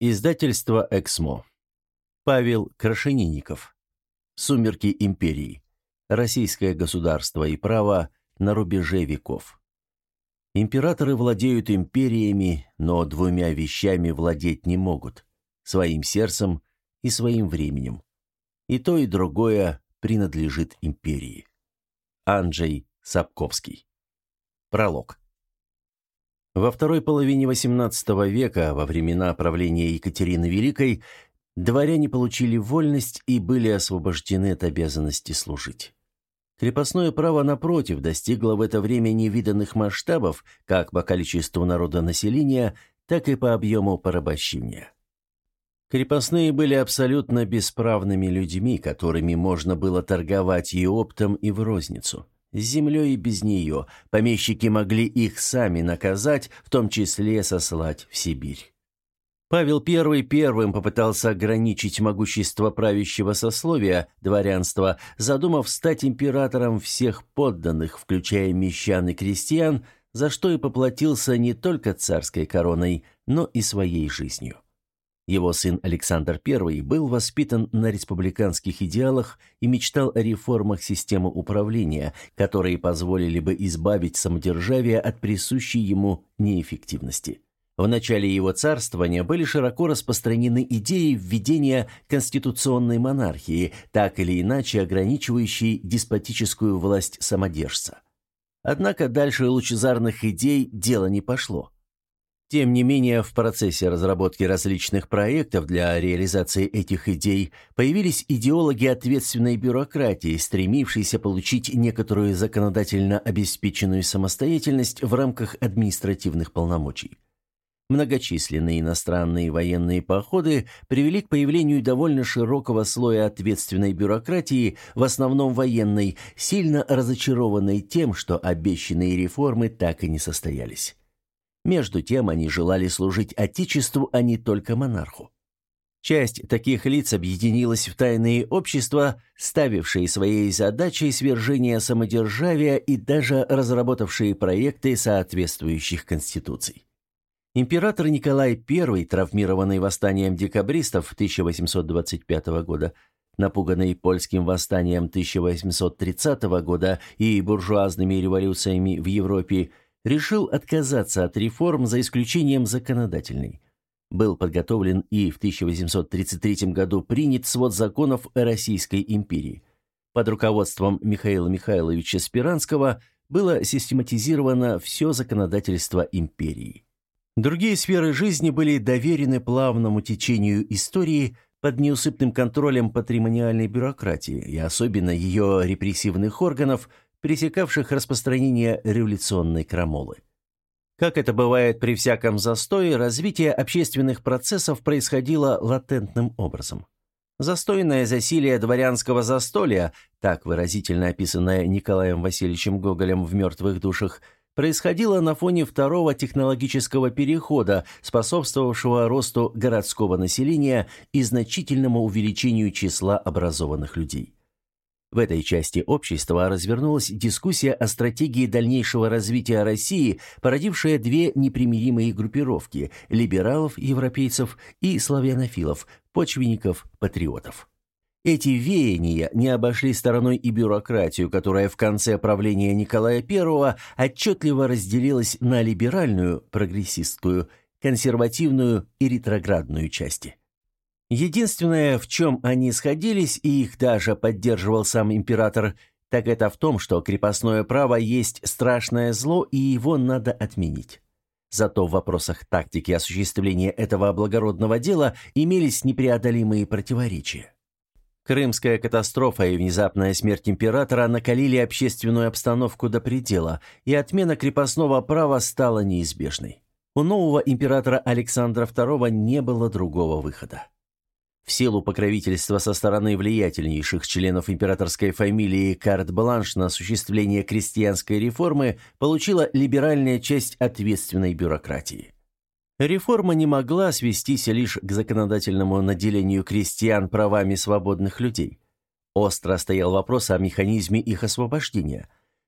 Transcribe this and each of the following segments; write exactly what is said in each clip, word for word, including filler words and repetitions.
Издательство «Эксмо». Павел Крашенинников. «Сумерки империи. Российское государство и право на рубеже веков». Императоры владеют империями, но двумя вещами владеть не могут – своим сердцем и своим временем. И то, и другое принадлежит империи. Анджей Сапковский. Пролог. Во второй половине восемнадцатого века, во времена правления Екатерины Великой, дворяне получили вольность и были освобождены от обязанности служить. Крепостное право, напротив, достигло в это время невиданных масштабов как по количеству народонаселения, так и по объему порабощения. Крепостные были абсолютно бесправными людьми, которыми можно было торговать и оптом, и в розницу. С землей и без нее помещики могли их сами наказать, в том числе сослать в Сибирь. Павел Первый первым попытался ограничить могущество правящего сословия, дворянства, задумав стать императором всех подданных, включая мещан и крестьян, за что и поплатился не только царской короной, но и своей жизнью. Его сын Александр Первый был воспитан на республиканских идеалах и мечтал о реформах системы управления, которые позволили бы избавить самодержавие от присущей ему неэффективности. В начале его царствования были широко распространены идеи введения конституционной монархии, так или иначе ограничивающей деспотическую власть самодержца. Однако дальше лучезарных идей дело не пошло. Тем не менее, в процессе разработки различных проектов для реализации этих идей появились идеологи ответственной бюрократии, стремившиеся получить некоторую законодательно обеспеченную самостоятельность в рамках административных полномочий. Многочисленные иностранные военные походы привели к появлению довольно широкого слоя ответственной бюрократии, в основном военной, сильно разочарованной тем, что обещанные реформы так и не состоялись. Между тем они желали служить Отечеству, а не только монарху. Часть таких лиц объединилась в тайные общества, ставившие своей задачей свержение самодержавия и даже разработавшие проекты соответствующих конституций. Император Николай Первый, травмированный восстанием декабристов тысяча восемьсот двадцать пятого года, напуганный польским восстанием тысяча восемьсот тридцатого года и буржуазными революциями в Европе, решил отказаться от реформ за исключением законодательной. Был подготовлен и в тысяча восемьсот тридцать третьем году принят свод законов о Российской империи. Под руководством Михаила Михайловича Спиранского было систематизировано все законодательство империи. Другие сферы жизни были доверены плавному течению истории под неусыпным контролем патримониальной бюрократии и особенно ее репрессивных органов, пресекавших распространение революционной крамолы. Как это бывает при всяком застое, развитие общественных процессов происходило латентным образом. Застойное засилие дворянского застолья, так выразительно описанное Николаем Васильевичем Гоголем в «Мертвых душах», происходило на фоне второго технологического перехода, способствовавшего росту городского населения и значительному увеличению числа образованных людей. В этой части общества развернулась дискуссия о стратегии дальнейшего развития России, породившая две непримиримые группировки – либералов-европейцев и славянофилов, почвенников-патриотов. Эти веяния не обошли стороной и бюрократию, которая в конце правления Николая Первого отчетливо разделилась на либеральную, прогрессистскую, консервативную и ретроградную части. Единственное, в чем они сходились, и их даже поддерживал сам император, так это в том, что крепостное право есть страшное зло, и его надо отменить. Зато в вопросах тактики осуществления этого благородного дела имелись непреодолимые противоречия. Крымская катастрофа и внезапная смерть императора накалили общественную обстановку до предела, и отмена крепостного права стала неизбежной. У нового императора Александра Второго не было другого выхода. В силу покровительства со стороны влиятельнейших членов императорской фамилии карт-бланш на осуществление крестьянской реформы получила либеральная часть ответственной бюрократии. Реформа не могла свестись лишь к законодательному наделению крестьян правами свободных людей. Остро стоял вопрос о механизме их освобождения.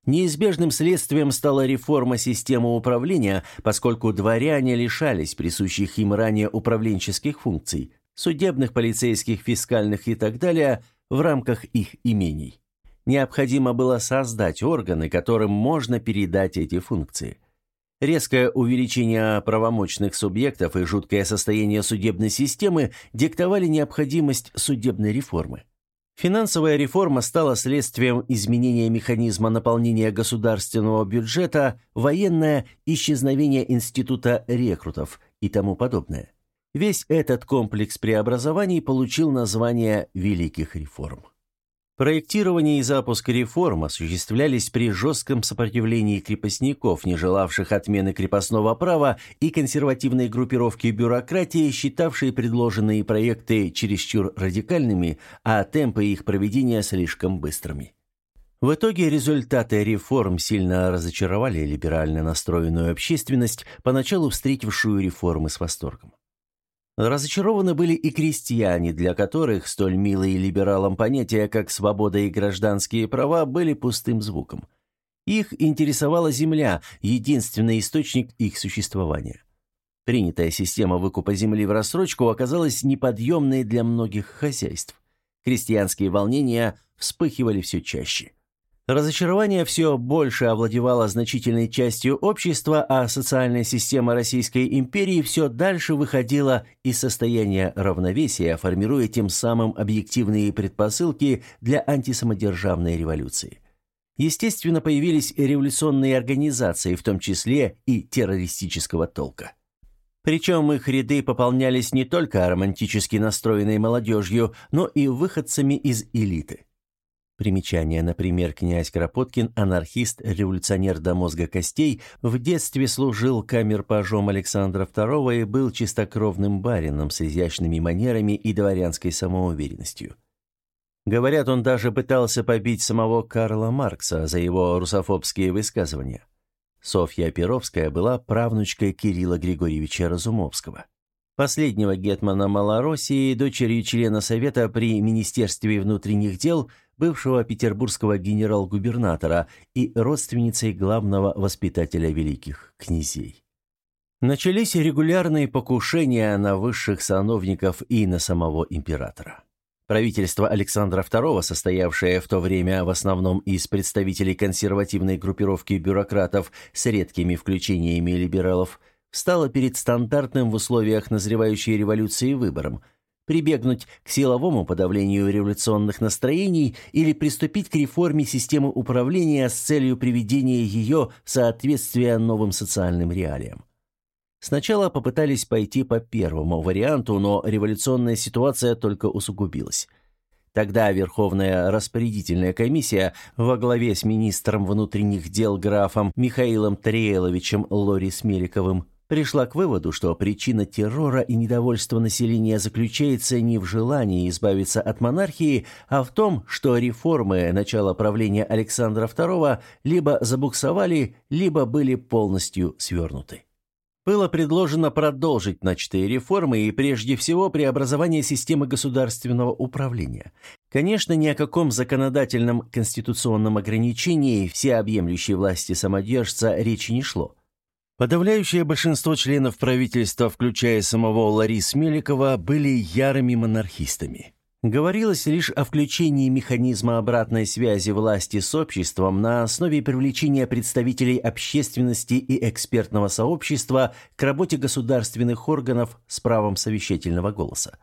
Неизбежным следствием стала реформа системы управления, поскольку дворяне лишались присущих им ранее управленческих функций – судебных, полицейских, фискальных и так далее – в рамках их имений. Необходимо было создать органы, которым можно передать эти функции. Резкое увеличение правомочных субъектов и жуткое состояние судебной системы диктовали необходимость судебной реформы. Финансовая реформа стала следствием изменения механизма наполнения государственного бюджета, военное исчезновение института рекрутов и тому подобное. Весь этот комплекс преобразований получил название «Великих реформ». Проектирование и запуск реформ осуществлялись при жестком сопротивлении крепостников, не желавших отмены крепостного права, и консервативной группировки бюрократии, считавшей предложенные проекты чересчур радикальными, а темпы их проведения слишком быстрыми. В итоге результаты реформ сильно разочаровали либерально настроенную общественность, поначалу встретившую реформы с восторгом. Разочарованы были и крестьяне, для которых столь милые либералам понятия, как свобода и гражданские права, были пустым звуком. Их интересовала земля, единственный источник их существования. Принятая система выкупа земли в рассрочку оказалась неподъемной для многих хозяйств. Крестьянские волнения вспыхивали все чаще. Разочарование все больше овладевало значительной частью общества, а социальная система Российской империи все дальше выходила из состояния равновесия, формируя тем самым объективные предпосылки для антисамодержавной революции. Естественно, появились революционные организации, в том числе и террористического толка. Причем их ряды пополнялись не только романтически настроенной молодежью, но и выходцами из элиты. Примечание, например, князь Кропоткин, анархист, революционер до мозга костей, в детстве служил камер-пажом Александра второго и был чистокровным барином с изящными манерами и дворянской самоуверенностью. Говорят, он даже пытался побить самого Карла Маркса за его русофобские высказывания. Софья Перовская была правнучкой Кирилла Григорьевича Разумовского, последнего гетмана Малороссии, дочерью члена Совета при Министерстве внутренних дел, бывшего петербургского генерал-губернатора и родственницей главного воспитателя великих князей. Начались регулярные покушения на высших сановников и на самого императора. Правительство Александра второго, состоявшее в то время в основном из представителей консервативной группировки бюрократов с редкими включениями либералов, встало перед стандартным в условиях назревающей революции выбором – прибегнуть к силовому подавлению революционных настроений или приступить к реформе системы управления с целью приведения ее в соответствие новым социальным реалиям. Сначала попытались пойти по первому варианту, но революционная ситуация только усугубилась. Тогда Верховная распорядительная комиссия во главе с министром внутренних дел графом Михаилом Тариеловичем Лорис-Меликовым пришла к выводу, что причина террора и недовольства населения заключается не в желании избавиться от монархии, а в том, что реформы начала правления Александра второго либо забуксовали, либо были полностью свернуты. Было предложено продолжить начатые реформы и прежде всего преобразование системы государственного управления. Конечно, ни о каком законодательном конституционном ограничении всеобъемлющей власти самодержца речи не шло. Подавляющее большинство членов правительства, включая самого Лорис-Меликова, были ярыми монархистами. Говорилось лишь о включении механизма обратной связи власти с обществом на основе привлечения представителей общественности и экспертного сообщества к работе государственных органов с правом совещательного голоса.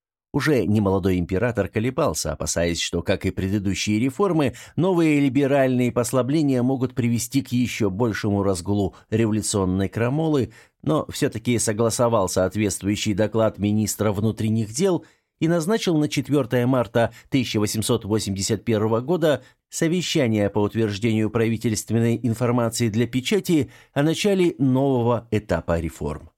Уже немолодой император колебался, опасаясь, что, как и предыдущие реформы, новые либеральные послабления могут привести к еще большему разгулу революционной крамолы, но все-таки согласовал соответствующий доклад министра внутренних дел и назначил на четвёртое марта тысяча восемьсот восемьдесят первого года совещание по утверждению правительственной информации для печати о начале нового этапа реформ.